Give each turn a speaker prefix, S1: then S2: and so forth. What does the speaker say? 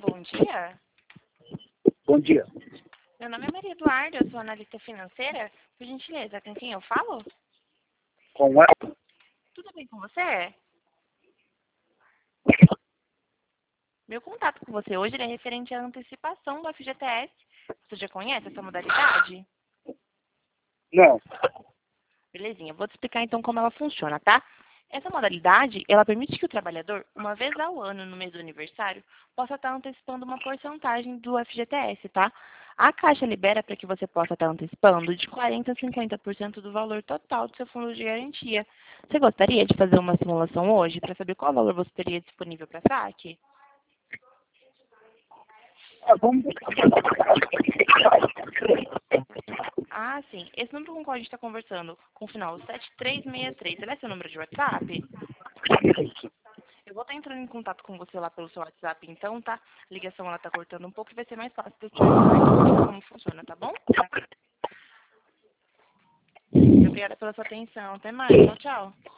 S1: bom dia.
S2: Bom dia.
S1: Meu nome é Maria Eduarda, eu sou analista financeira. Por gentileza, com quem eu falo?
S2: Com ela?
S1: Tudo bem com você? Meu contato com você hoje ele é referente à antecipação do FGTS. Você já conhece essa modalidade?
S2: Não.
S1: Belezinha, vou te explicar então como ela funciona, tá? Essa modalidade, ela permite que o trabalhador, uma vez ao ano, no mês do aniversário, possa estar antecipando uma porcentagem do FGTS, tá? A Caixa libera para que você possa estar antecipando de 40% a 50% do valor total do seu fundo de garantia. Você gostaria de fazer uma simulação hoje para saber qual valor você teria disponível para saque?
S2: Vamos.
S1: Ah, sim. Esse número com o qual a gente está conversando, com o final 7363, ele é seu número de WhatsApp? Eu vou estar entrando em contato com você lá pelo seu WhatsApp, então, tá? A ligação, ela tá cortando um pouco e vai ser mais fácil de eu te ajudar e explicar como funciona, tá bom? Obrigada pela sua atenção. Até mais. Tchau, tchau.